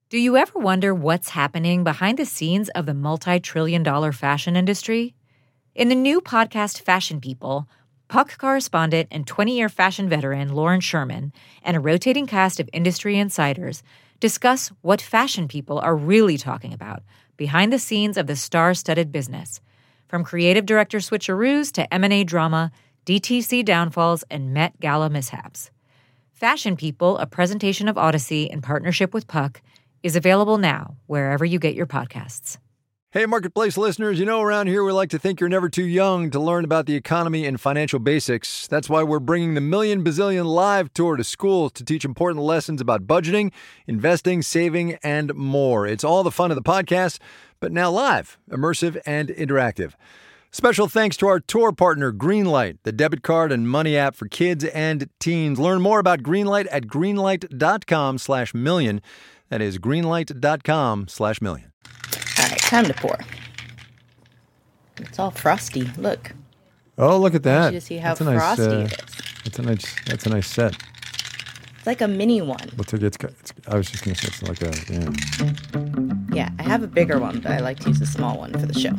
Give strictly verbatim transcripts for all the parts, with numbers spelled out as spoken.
Do you ever wonder what's happening behind the scenes of the multi-trillion dollar fashion industry? In the new podcast Fashion People, Puck correspondent and twenty-year fashion veteran Lauren Sherman and a rotating cast of industry insiders discuss what fashion people are really talking about behind the scenes of the star-studded business, from creative director switcheroos to M and A drama, D T C downfalls, and Met Gala mishaps. Fashion People, a presentation of Odyssey in partnership with Puck, is available now wherever you get your podcasts. Hey, Marketplace listeners, you know around here we like to think you're never too young to learn about the economy and financial basics. That's why we're bringing the Million Bazillion Live Tour to schools to teach important lessons about budgeting, investing, saving, and more. It's all the fun of the podcast, but now live, immersive, and interactive. Special thanks to our tour partner, Greenlight, the debit card and money app for kids and teens. Learn more about Greenlight at greenlight.com slash million. That is greenlight.com slash million. All right, time to pour. It's all frosty. Look. Oh, look at that. I want you to see how that's a nice, frosty uh, it is. That's a nice. That's a nice set. It's like a mini one. Looks like it's, it's. I was just gonna say it's like a. Yeah. Yeah, I have a bigger one, but I like to use a small one for the show.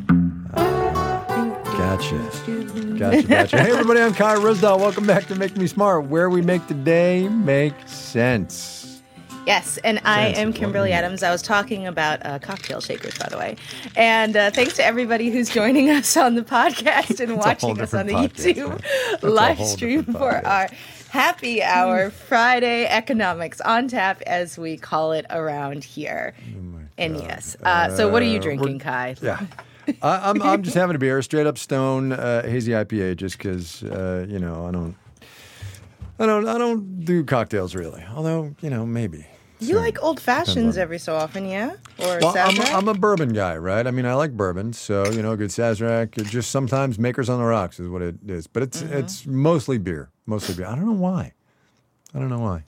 Gotcha. Gotcha, gotcha. Hey, everybody, I'm Kai Ryssdal. Welcome back to Make Me Smart, where we make the day make sense. Yes, and I am Kimberly Adams. I was talking about uh, cocktail shakers, by the way. And uh, thanks to everybody who's joining us on the podcast and watching us on the podcast, YouTube live stream for our happy hour Friday economics on tap, as we call it around here. Oh and yes, uh, so what are you drinking, uh, Kai? Yeah. I, I'm I'm just having a beer, straight up Stone uh, hazy I P A, just because uh, you know I don't I don't I don't do cocktails really. Although you know maybe You so, like old fashions every so often, yeah? Or well, I'm, Sazerac? I'm a bourbon guy, right? I mean, I like bourbon, so you know, good Sazerac. It just sometimes Makers on the Rocks is what it is, but it's mm-hmm. it's mostly beer, mostly beer. I don't know why. I don't know why.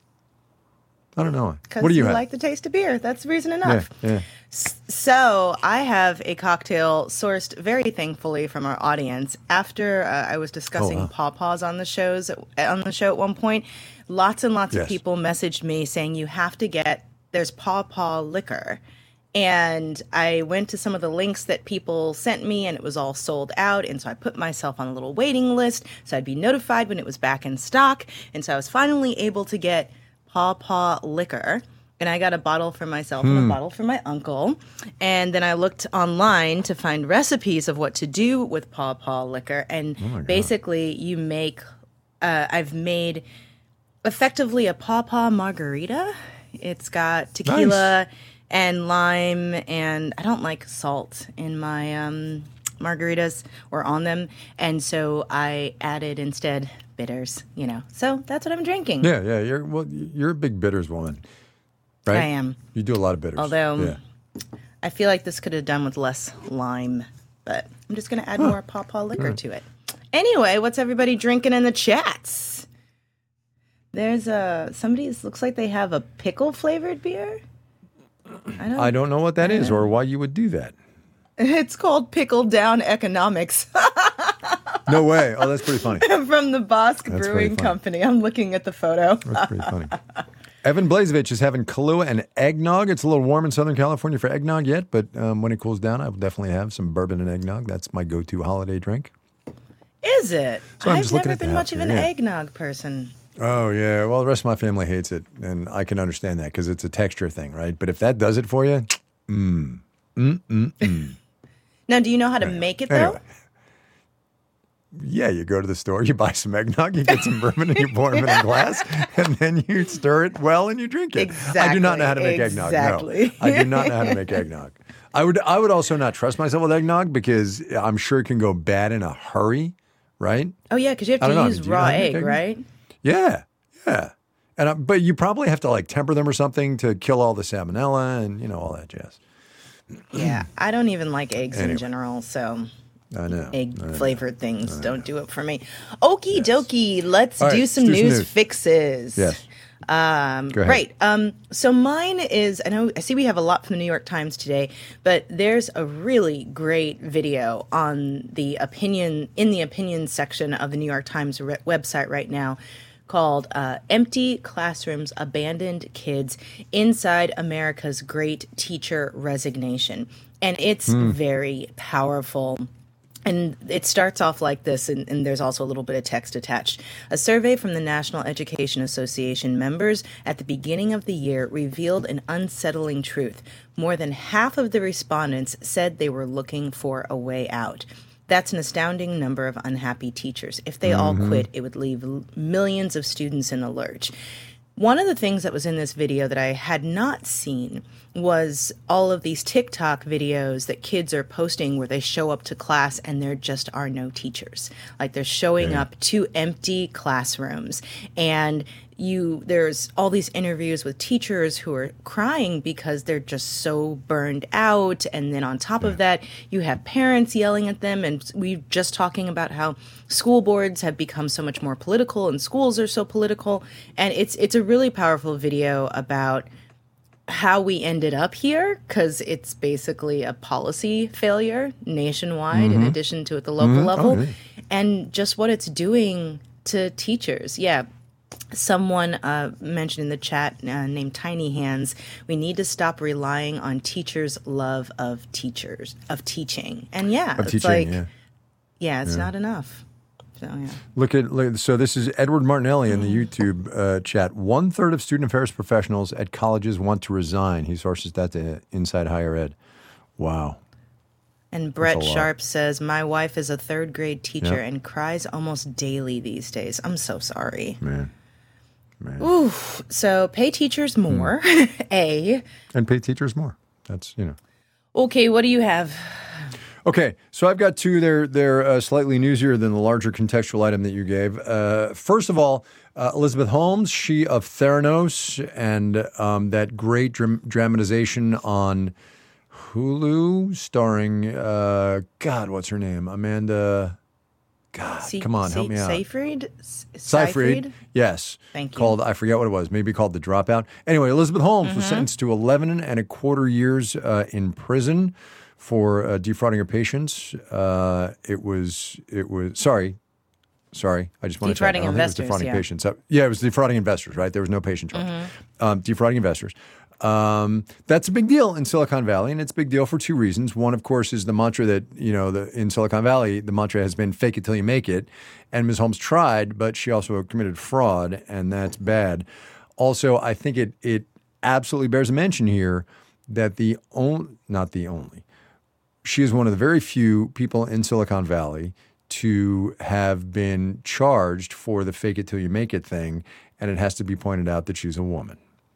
I don't know why. Because what do you, you have? like the taste of beer. That's reason enough. Yeah, yeah. So I have a cocktail sourced very thankfully from our audience. After uh, I was discussing oh, wow. pawpaws on the shows on the show at one point, lots and lots yes. of people messaged me saying you have to get there's pawpaw liquor. And I went to some of the links that people sent me, and it was all sold out. And so I put myself on a little waiting list so I'd be notified when it was back in stock. And so I was finally able to get pawpaw liquor, and I got a bottle for myself hmm. and a bottle for my uncle. And then I looked online to find recipes of what to do with pawpaw liquor, and oh basically you make uh, I've made effectively a pawpaw margarita. It's got tequila nice. and lime, and I don't like salt in my um, margaritas or on them, and so I added instead bitters, you know. So that's what I'm drinking. Yeah, yeah. You're well. You're a big bitters woman, right? I am. You do a lot of bitters. Although yeah. I feel like this could have done with less lime, but I'm just going to add huh. more pawpaw liquor right. to it. Anyway, what's everybody drinking in the chats? There's a somebody looks like they have a pickle flavored beer. I don't. I don't know what that is or why you would do that. It's called Pickle Down Economics. No way. Oh, that's pretty funny. From the Bosque That's Brewing Company. I'm looking at the photo. That's pretty funny. Evan Blazevich is having Kahlua and eggnog. It's a little warm in Southern California for eggnog yet, but um, when it cools down, I will definitely have some bourbon and eggnog. That's my go-to holiday drink. Is it? So I'm I've just looking never at the been much house of an here, yeah. eggnog person. Oh, yeah. Well, the rest of my family hates it, and I can understand that because it's a texture thing, right? But if that does it for you, mmm, mm, mm, mm. Now, do you know how to anyway. make it, though? Anyway. Yeah, you go to the store, you buy some eggnog, you get some bourbon, and you pour them in a glass, and then you stir it well and you drink it. Exactly. I do not know how to make exactly. eggnog. No, I do not know how to make eggnog. I would, I would also not trust myself with eggnog because I'm sure it can go bad in a hurry, right? Oh, yeah, because you have I to don't know. use Do you know raw how to make egg, eggnog? right? Yeah, yeah. And I, but you probably have to like temper them or something to kill all the salmonella and you know all that jazz. Yeah, I don't even like eggs Anyway. in general, so I know. egg-flavored things don't do it for me. Okie Yes. dokie, let's All right, do let's some do some news news. fixes. Yes. Um, Go ahead. Great. Um, so mine is, I know, I see we have a lot from the New York Times today, but there's a really great video on the opinion, in the opinion section of the New York Times re- website right now called uh, Empty Classrooms, Abandoned Kids Inside America's Great Teacher Resignation. And it's mm. very powerful. And it starts off like this, and, and there's also a little bit of text attached. A survey from the National Education Association members at the beginning of the year revealed an unsettling truth. More than half of the respondents said they were looking for a way out. That's an astounding number of unhappy teachers. If they mm-hmm. all quit, it would leave millions of students in the lurch. One of the things that was in this video that I had not seen was all of these TikTok videos that kids are posting where they show up to class and there just are no teachers. Like they're showing yeah. up to empty classrooms, and you there's all these interviews with teachers who are crying because they're just so burned out. And then on top yeah. of that, you have parents yelling at them. And we were just talking about how school boards have become so much more political and schools are so political. And it's it's a really powerful video about how we ended up here, because it's basically a policy failure nationwide mm-hmm. in addition to at the local mm-hmm. level, oh, really? And just what it's doing to teachers. Yeah. Someone uh, mentioned in the chat uh, named Tiny Hands, we need to stop relying on teachers' love of teachers, of teaching. And yeah, of it's teaching, like, yeah, yeah it's yeah. not enough. So, yeah. Look at look, so this is Edward Martinelli in the YouTube uh, chat. One third of student affairs professionals at colleges want to resign. He sources that to Inside Higher Ed. Wow. And Brett Sharp says, my wife is a third grade teacher yep. and cries almost daily these days. I'm so sorry. Man. Man. Ooh. So pay teachers more, mm. A. And pay teachers more. That's, you know. Okay, what do you have? Okay, so I've got two. They're, they're uh, slightly newsier than the larger contextual item that you gave. Uh, first of all, uh, Elizabeth Holmes, she of Theranos, and um, that great dram- dramatization on Hulu starring, uh, God, what's her name? Amanda, God, C- come on, C- help me out. Seyfried? Seyfried, yes. Thank you. Called, I forget what it was, maybe called The Dropout. Anyway, Elizabeth Holmes mm-hmm. was sentenced to eleven and a quarter years uh, in prison for uh, defrauding her patients. Uh, it was, it was, sorry, sorry, I just want to defrauding check. I don't investors, think it was defrauding yeah. patients. Uh, yeah, it was defrauding investors, right? There was no patient charge. Mm-hmm. Um, defrauding investors. Um, that's a big deal in Silicon Valley, and it's a big deal for two reasons. One, of course, is the mantra that, you know, the, in Silicon Valley, the mantra has been fake it till you make it. And Miz Holmes tried, but she also committed fraud, and that's bad. Also, I think it it absolutely bears a mention here that the only, not the only, she is one of the very few people in Silicon Valley to have been charged for the fake it till you make it thing, and it has to be pointed out that she's a woman.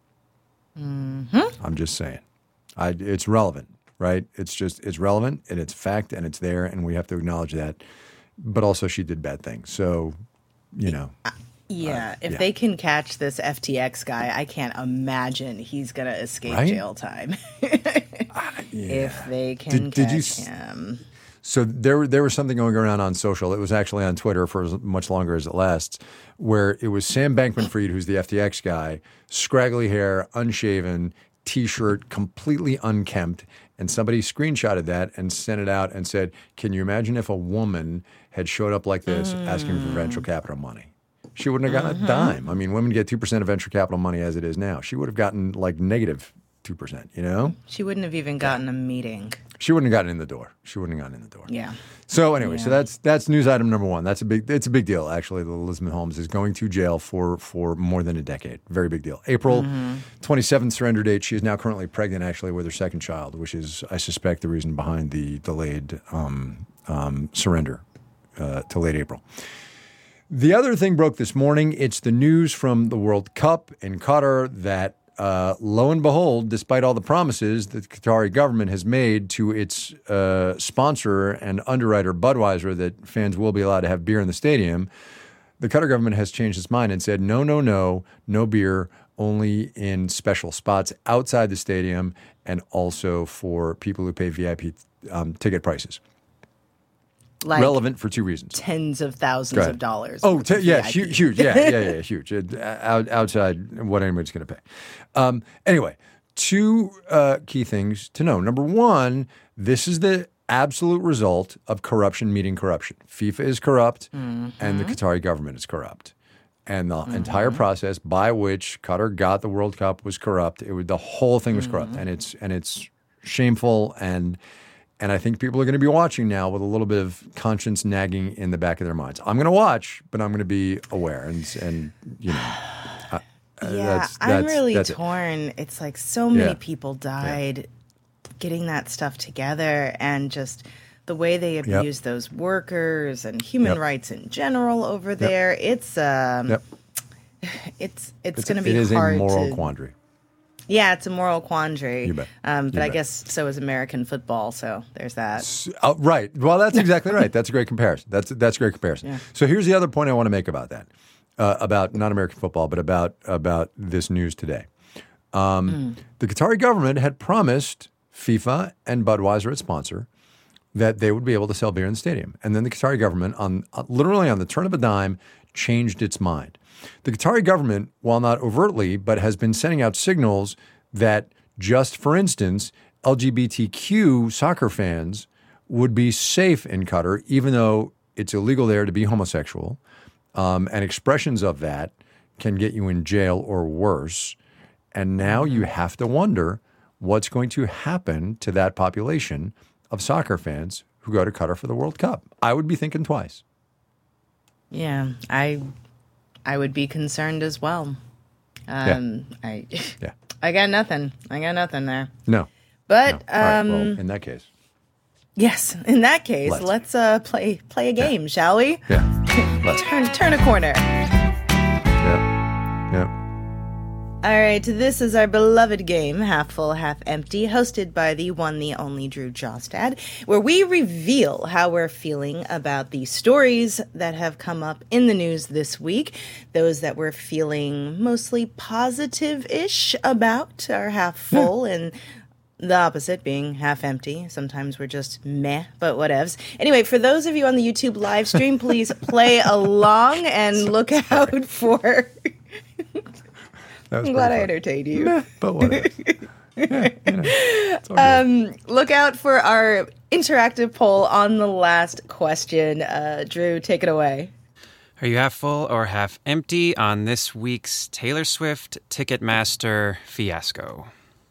Mm-hmm. I'm just saying. I, it's relevant, right? It's just, it's relevant, and it's fact, and it's there, and we have to acknowledge that. But also she did bad things. So, you know. Uh, yeah, uh, if yeah. they can catch this F T X guy, I can't imagine he's going to escape right? jail time. uh, yeah. If they can did, catch did you, him. So there, there was something going around on social. It was actually on Twitter for as much longer as it lasts, where it was Sam Bankman-Fried, who's the F T X guy, scraggly hair, unshaven, T-shirt, completely unkempt, and somebody screenshotted that and sent it out and said, can you imagine if a woman had showed up like this mm. asking for venture capital money? She wouldn't have gotten mm-hmm. a dime. I mean, women get two percent of venture capital money as it is now. She would have gotten like negative two percent, you know? She wouldn't have even gotten yeah. a meeting. She wouldn't have gotten in the door. She wouldn't have gotten in the door. Yeah. So anyway, yeah. so that's that's news item number one. That's a big. It's a big deal, actually. That Elizabeth Holmes is going to jail for for more than a decade. Very big deal. April twenty-seventh mm-hmm. surrender date. She is now currently pregnant, actually, with her second child, which is, I suspect, the reason behind the delayed um, um, surrender uh, to late April. The other thing broke this morning. It's the news from the World Cup in Qatar that. Uh, lo and behold, despite all the promises that the Qatari government has made to its uh, sponsor and underwriter Budweiser that fans will be allowed to have beer in the stadium, the Qatar government has changed its mind and said, no, no, no, no beer, only in special spots outside the stadium and also for people who pay V I P um, ticket prices. Like relevant for two reasons. Tens of thousands of dollars. Oh, t- yeah, huge, huge. Yeah, yeah, yeah, huge. Out, outside what anybody's going to pay. Um, anyway, two uh, key things to know. Number one, this is the absolute result of corruption meeting corruption. FIFA is corrupt, mm-hmm. and the Qatari government is corrupt. And the mm-hmm. entire process by which Qatar got the World Cup was corrupt. It was, the whole thing was mm-hmm. corrupt, and it's and it's shameful. And and I think people are going to be watching now with a little bit of conscience nagging in the back of their minds. I'm going to watch, but I'm going to be aware. And and you know, uh, yeah, that's, that's, I'm really that's torn. It. It's like so many yeah. people died yeah. getting that stuff together, and just the way they abuse yep. those workers and human yep. rights in general over yep. there. It's um, yep. it's it's, it's going to be it is hard a moral to, quandary. Yeah, it's a moral quandary. You bet. Um, but you I bet. guess so is American football. So there's that. So, uh, right. Well, that's exactly right. That's a great comparison. That's that's a great comparison. Yeah. So here's the other point I want to make about that, uh, about not American football, but about about this news today. Um, mm. The Qatari government had promised FIFA and Budweiser, its sponsor, that they would be able to sell beer in the stadium. And then the Qatari government, on uh, literally on the turn of a dime, changed its mind. The Qatari government, while not overtly, but has been sending out signals that just, for instance, L G B T Q soccer fans would be safe in Qatar, even though it's illegal there to be homosexual. Um, and expressions of that can get you in jail or worse. And now you have to wonder what's going to happen to that population of soccer fans who go to Qatar for the World Cup. I would be thinking twice. Yeah, I I would be concerned as well. Um, yeah. I yeah. I got nothing. I got nothing there. No. But no. All right, um, well, in that case. Yes, in that case, let's, let's uh, play play a game, yeah. shall we? Yeah. Let's. turn turn a corner. Yeah. Yeah. All right, this is our beloved game, Half Full, Half Empty, hosted by the one, the only Drew Jostad, where we reveal how we're feeling about the stories that have come up in the news this week. Those that we're feeling mostly positive-ish about are half full, yeah. and the opposite being half empty. Sometimes we're just meh, but whatevs. Anyway, for those of you on the YouTube live stream, please play along and look out for... I'm glad I entertained you. Nah, but whatever. yeah, you know, um, look out for our interactive poll on the last question. Uh, Drew, take it away. Are you half full or half empty on this week's Taylor Swift Ticketmaster fiasco?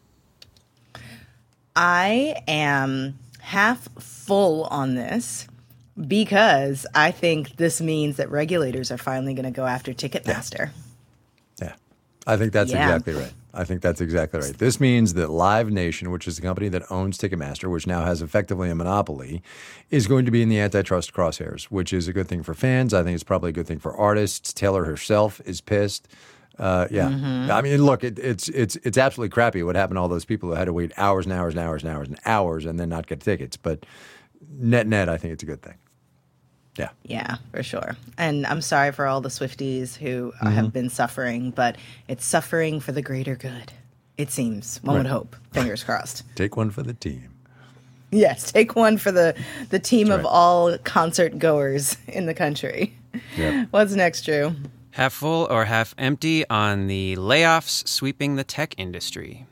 I am half full on this because I think this means that regulators are finally going to go after Ticketmaster. Yeah. I think that's yeah. exactly right. I think that's exactly right. This means that Live Nation, which is the company that owns Ticketmaster, which now has effectively a monopoly, is going to be in the antitrust crosshairs, which is a good thing for fans. I think it's probably a good thing for artists. Taylor herself is pissed. Uh, yeah. Mm-hmm. I mean, look, it, it's it's it's absolutely crappy what happened to all those people who had to wait hours and hours and hours and hours and hours and then not get tickets. But net net, I think it's a good thing. Yeah. Yeah, for sure. And I'm sorry for all the Swifties who mm-hmm. have been suffering, but it's suffering for the greater good. It seems. One right. would hope. Fingers crossed. Take one for the team. Yes, take one for the, the team That's of right. all concert goers in the country. Yep. What's next, Drew? Half full or half empty on the layoffs sweeping the tech industry?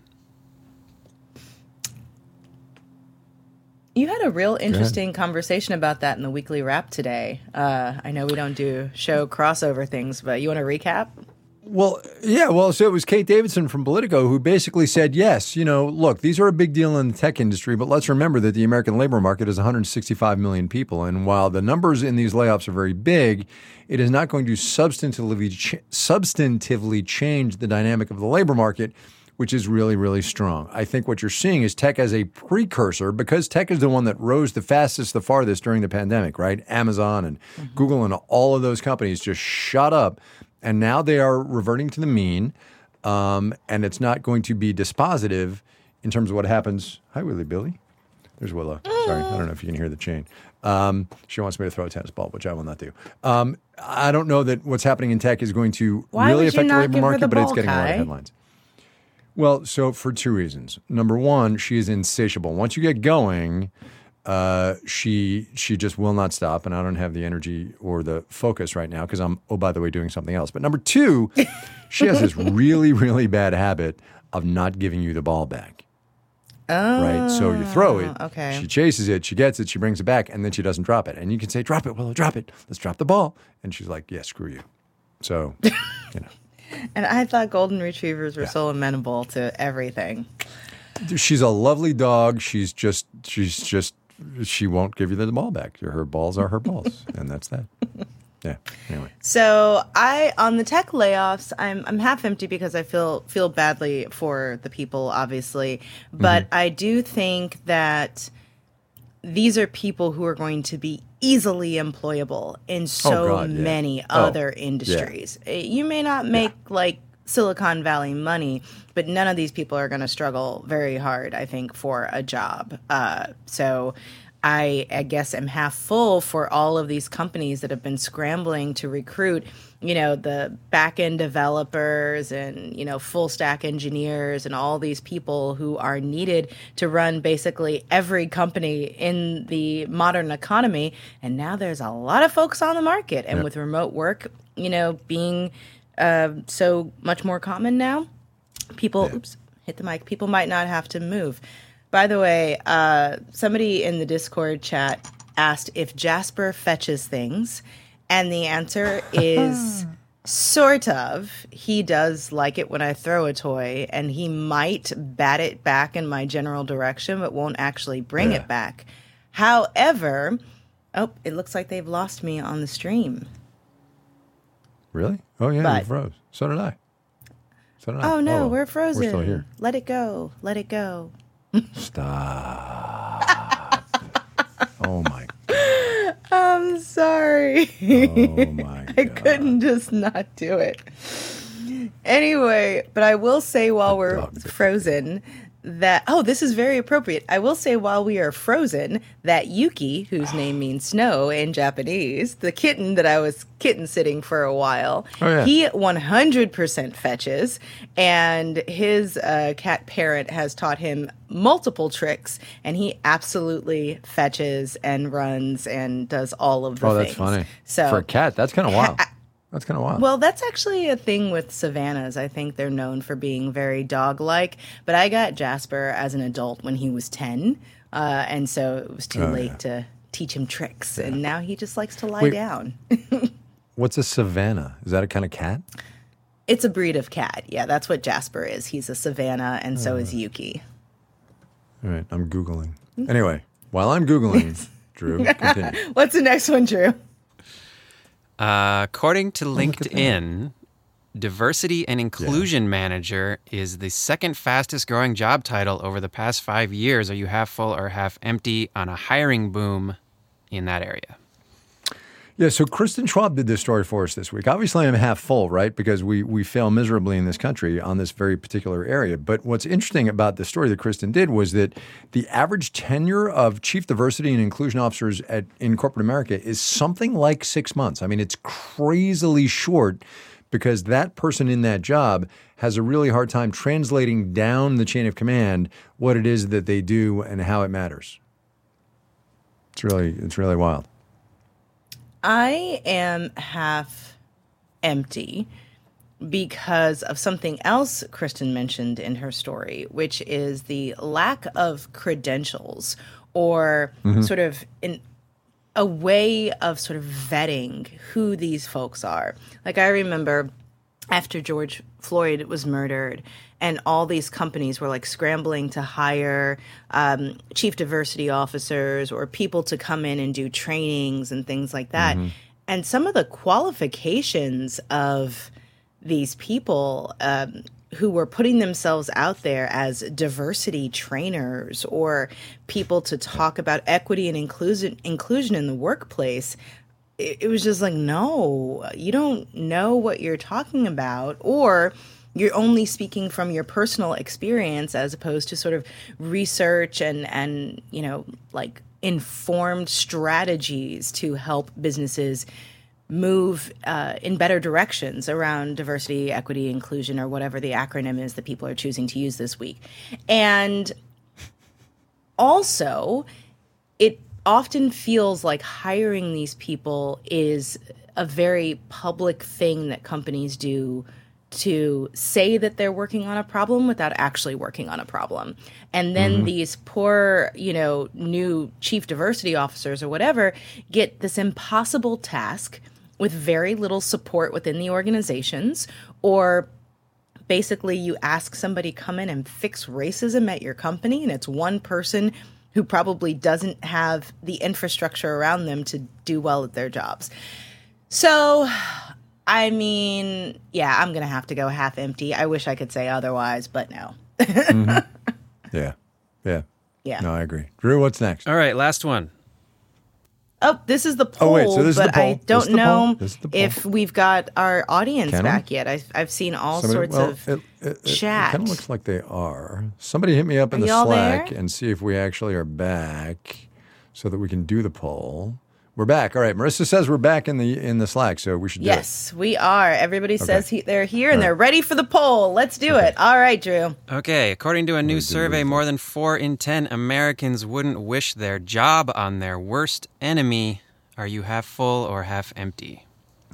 You had a real interesting conversation about that in the weekly wrap today. Uh, I know we don't do show crossover things, but you want to recap? Well, yeah. Well, so it was Kate Davidson from Politico who basically said, yes, you know, look, these are a big deal in the tech industry, but let's remember that the American labor market is one hundred sixty-five million people. And while the numbers in these layoffs are very big, it is not going to substantively, ch- substantively change the dynamic of the labor market, which is really, really strong. I think what you're seeing is tech as a precursor, because tech is the one that rose the fastest, the farthest during the pandemic, right? Amazon and mm-hmm. Google and all of those companies just shot up, and now they are reverting to the mean, um, and it's not going to be dispositive in terms of what happens. Hi, Willie Billy. There's Willow. Sorry, I don't know if you can hear the chain. Um, she wants me to throw a tennis ball, which I will not do. Um, I don't know that what's happening in tech is going to Why really would you affect the not labor give her market, the but it's ball, getting a lot of Kai? headlines. Well, so for two reasons. Number one, she is insatiable. Once you get going, uh, she she just will not stop, and I don't have the energy or the focus right now because I'm, oh, by the way, doing something else. But number two, she has this really, really bad habit of not giving you the ball back. Oh, right? So you throw it, okay. She chases it, she gets it, she brings it back, and then she doesn't drop it. And you can say, drop it, Willow, drop it. Let's drop the ball. And she's like, yeah, screw you. So, you know. And I thought golden retrievers were yeah. so amenable to everything. She's a lovely dog. She's just, she's just, she won't give you the ball back. Her balls are her balls, and that's that. Yeah. Anyway. So I, on the tech layoffs, I'm I'm half empty because I feel feel badly for the people, obviously, but mm-hmm. I do think that these are people who are going to be easily employable in so oh God, yeah. many oh, other industries. Yeah. You may not make yeah. like Silicon Valley money, but none of these people are going to struggle very hard, I think, for a job. Uh, so I, I guess am half full for all of these companies that have been scrambling to recruit, you know, the back-end developers and, you know, full-stack engineers and all these people who are needed to run basically every company in the modern economy. And now there's a lot of folks on the market. And yep. with remote work, you know, being uh, so much more common now, people, yeah. oops, hit the mic, people might not have to move. By the way, uh, somebody in the Discord chat asked if Jasper fetches things, and the answer is sort of. He does like it when I throw a toy, and he might bat it back in my general direction, but won't actually bring yeah. it back. However, oh, it looks like they've lost me on the stream. Really? Oh, yeah, but, you froze. So did I. So did I. Oh, no, oh, we're frozen. We're still here. Let it go. Let it go. Stop. Oh, my God. I'm sorry. Oh, my God. I couldn't just not do it. Anyway, but I will say while we're frozen that, oh, this is very appropriate. I will say while we are frozen that Yuki, whose name means snow in Japanese, the kitten that I was kitten sitting for a while, oh, yeah. he one hundred percent fetches, and his uh, cat parent has taught him multiple tricks, and he absolutely fetches and runs and does all of the oh, things. Oh, that's funny. So, for a cat, that's kind of wild. I, That's kind of wild. Well, that's actually a thing with Savannas. I think they're known for being very dog-like. But I got Jasper as an adult when he was ten, uh, and so it was too oh, late yeah. to teach him tricks. Yeah. And now he just likes to lie Wait, down. What's a Savannah? Is that a kind of cat? It's a breed of cat. Yeah, that's what Jasper is. He's a Savannah, and so uh, is Yuki. All right, I'm Googling. Anyway, while I'm Googling, Drew, continue. What's the next one, Drew? Uh, according to LinkedIn, Diversity and Inclusion yeah. Manager is the second fastest growing job title over the past five years. Are you half full or half empty on a hiring boom in that area? Yeah, so Kristen Schwab did this story for us this week. Obviously, I'm half full, right? Because we we fail miserably in this country on this very particular area. But what's interesting about the story that Kristen did was that the average tenure of chief diversity and inclusion officers at in corporate America is something like six months. I mean, it's crazily short because that person in that job has a really hard time translating down the chain of command what it is that they do and how it matters. It's really it's really wild. I am half empty because of something else Kristen mentioned in her story, which is the lack of credentials or mm-hmm. sort of in a way of sort of vetting who these folks are. Like I remember after George Floyd was murdered and all these companies were like scrambling to hire um, chief diversity officers or people to come in and do trainings and things like that. Mm-hmm. And some of the qualifications of these people um, who were putting themselves out there as diversity trainers or people to talk about equity and inclusion, inclusion in the workplace, it, it was just like, no, you don't know what you're talking about, or you're only speaking from your personal experience as opposed to sort of research and, and you know, like informed strategies to help businesses move uh, in better directions around diversity, equity, inclusion, or whatever the acronym is that people are choosing to use this week. And also, it often feels like hiring these people is a very public thing that companies do to say that they're working on a problem without actually working on a problem. And then mm-hmm. these poor, you know, new chief diversity officers or whatever get this impossible task, with very little support within the organizations, or basically you ask somebody come in and fix racism at your company, and it's one person who probably doesn't have the infrastructure around them to do well at their jobs. So, I mean, yeah, I'm going to have to go half empty. I wish I could say otherwise, but no. mm-hmm. Yeah. Yeah. Yeah. No, I agree. Drew, what's next? All right, last one. Oh, this is the poll, oh, wait, so this but is the poll. I don't know poll. if we've got our audience Can back we? yet. I, I've seen all Somebody, sorts well, of it, it, it, chat. It kind of looks like they are. Somebody hit me up in Are the y'all Slack there? and see if we actually are back so that we can do the poll. We're back. All right. Marissa says we're back in the in the Slack, so we should do yes, it. we are. Everybody okay. says he, they're here and right. they're ready for the poll. Let's do okay. it. All right, Drew. Okay, according to a new survey, more than four in ten Americans wouldn't wish their job on their worst enemy. Are you half full or half empty?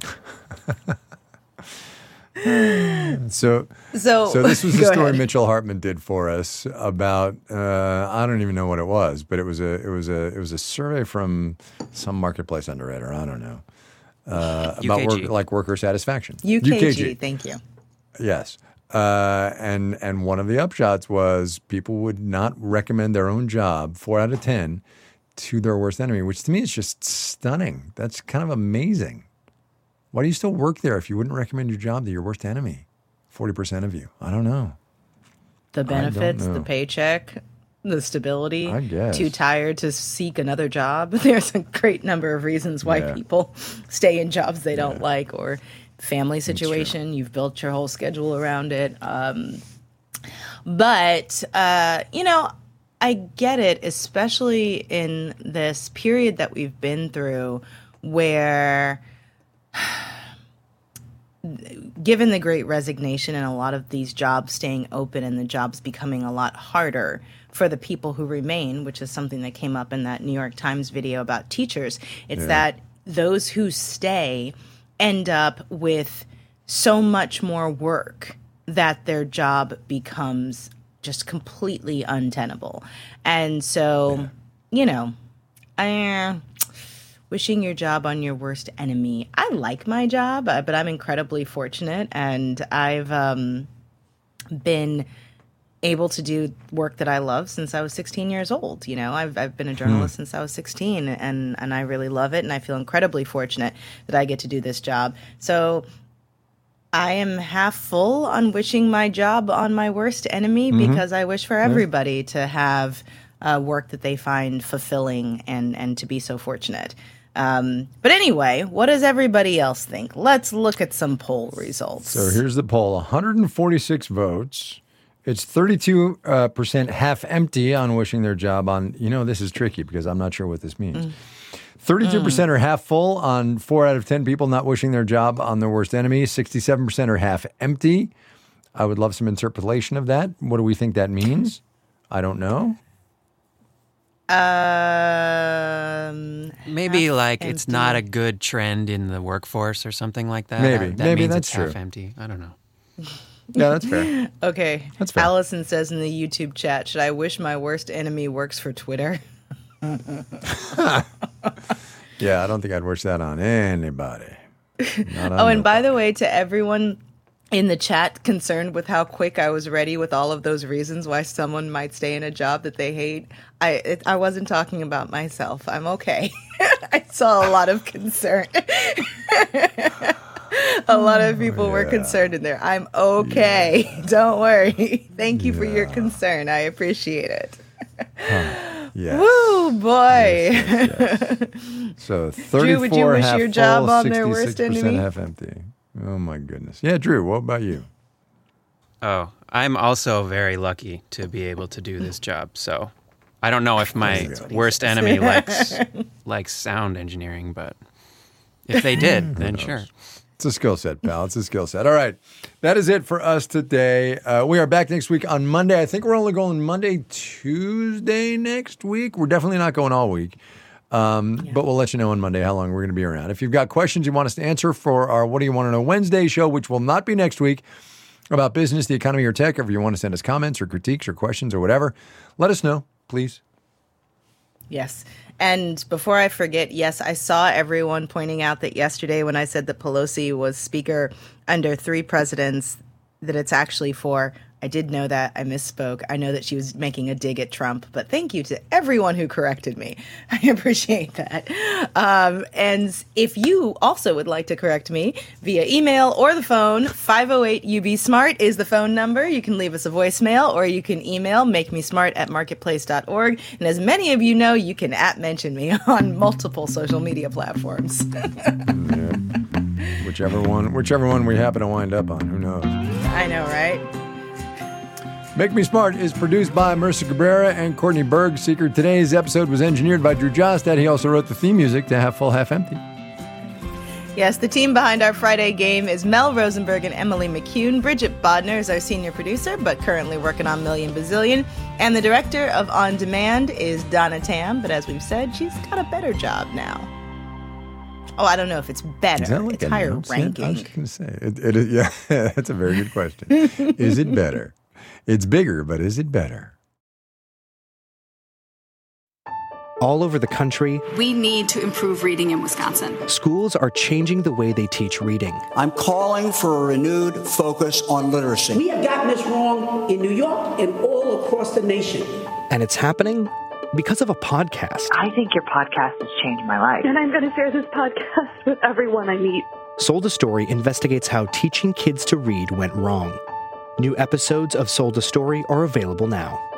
so, so, so this was the story ahead. Mitchell Hartman did for us about uh, I don't even know what it was, but it was a it was a it was a survey from some marketplace underwriter. I don't know uh, about work, like worker satisfaction. U K G, U K G. Thank you. Yes. Uh, and and one of the upshots was people would not recommend their own job, four out of ten, to their worst enemy, which to me is just stunning. That's kind of amazing. Why do you still work there if you wouldn't recommend your job to your worst enemy? forty percent of you. I don't know. The benefits, the paycheck, the stability. I guess. Too tired to seek another job. There's a great number of reasons why yeah. people stay in jobs they don't yeah. like, or family situation. You've built your whole schedule around it. Um, but, uh, you know, I get it, especially in this period that we've been through where, given the Great Resignation and a lot of these jobs staying open and the jobs becoming a lot harder for the people who remain, which is something that came up in that New York Times video about teachers, it's yeah. that those who stay end up with so much more work that their job becomes just completely untenable. And so, yeah. you know, uh, wishing your job on your worst enemy. I like my job, uh, but I'm incredibly fortunate, and I've um, been able to do work that I love since I was sixteen years old. You know, I've I've been a journalist hmm. since I was sixteen, and and I really love it, and I feel incredibly fortunate that I get to do this job. So I am half full on wishing my job on my worst enemy mm-hmm. because I wish for everybody yeah. to have uh, work that they find fulfilling and, and to be so fortunate. Um, but anyway, what does everybody else think? Let's look at some poll results. So here's the poll. one hundred forty-six votes. It's thirty-two uh, percent half empty on wishing their job on, you know, this is tricky because I'm not sure what this means. Mm. thirty-two percent mm. are half full on four out of ten people not wishing their job on their worst enemy. sixty-seven percent are half empty. I would love some interpolation of that. What do we think that means? I don't know. Um, maybe like empty. It's not a good trend in the workforce or something like that. Maybe. That, that maybe means that's it's true. half empty. I don't know. Yeah, that's fair. Okay. That's fair. Allison says in the YouTube chat, should I wish my worst enemy works for Twitter? Yeah, I don't think I'd wish that on anybody. Not on oh, and nobody. by the way, to everyone in the chat concerned with how quick I was ready with all of those reasons why someone might stay in a job that they hate, I it, I wasn't talking about myself. I'm okay. I saw a lot of concern. A lot of people yeah. were concerned in there. I'm okay. Yeah. Don't worry. Thank you yeah. for your concern. I appreciate it. Huh. Yes. Woo, boy. Yes, yes, yes. So thirty-four Drew, would you wish half your job full, on their worst enemy? half empty. Oh, my goodness. Yeah, Drew, what about you? Oh, I'm also very lucky to be able to do this job. So I don't know if my worst enemy likes likes sound engineering, but if they did, then sure. It's a skill set, pal. It's a skill set. All right. That is it for us today. Uh, we are back next week on Monday. I think we're only going Monday, Tuesday next week. We're definitely not going all week. Um, yeah. But we'll let you know on Monday how long we're going to be around. If you've got questions you want us to answer for our What Do You Want to Know Wednesday show, which will not be next week, about business, the economy, or tech, if you want to send us comments or critiques or questions or whatever, let us know, please. Yes. And before I forget, yes, I saw everyone pointing out that yesterday when I said that Pelosi was speaker under three presidents, that it's actually four. I did know that. I misspoke. I know that she was making a dig at Trump, but thank you to everyone who corrected me. I appreciate that. Um, and if you also would like to correct me via email or the phone, five oh eight U B SMART is the phone number. You can leave us a voicemail or you can email makemesmart at marketplace dot org. And as many of you know, you can at mention me on multiple social media platforms. Yeah. Whichever one, whichever one we happen to wind up on, who knows? I know, right? Make Me Smart is produced by Mercer Cabrera and Courtney Berg. Seeker. Today's episode was engineered by Drew Jostad. He also wrote the theme music to Half Full, Half Empty. Yes, the team behind our Friday game is Mel Rosenberg and Emily McCune. Bridget Bodner is our senior producer, but currently working on Million Bazillion. And the director of On Demand is Donna Tam, but as we've said, she's got a better job now. Oh, I don't know if it's better. Is that like it's a higher note? ranking. I was going to say, it, it is, yeah, that's a very good question. Is it better? It's bigger, but is it better? All over the country, we need to improve reading in Wisconsin. Schools are changing the way they teach reading. I'm calling for a renewed focus on literacy. We have gotten this wrong in New York and all across the nation. And it's happening because of a podcast. I think your podcast has changed my life. And I'm going to share this podcast with everyone I meet. Sold a Story investigates how teaching kids to read went wrong. New episodes of Sold a Story are available now.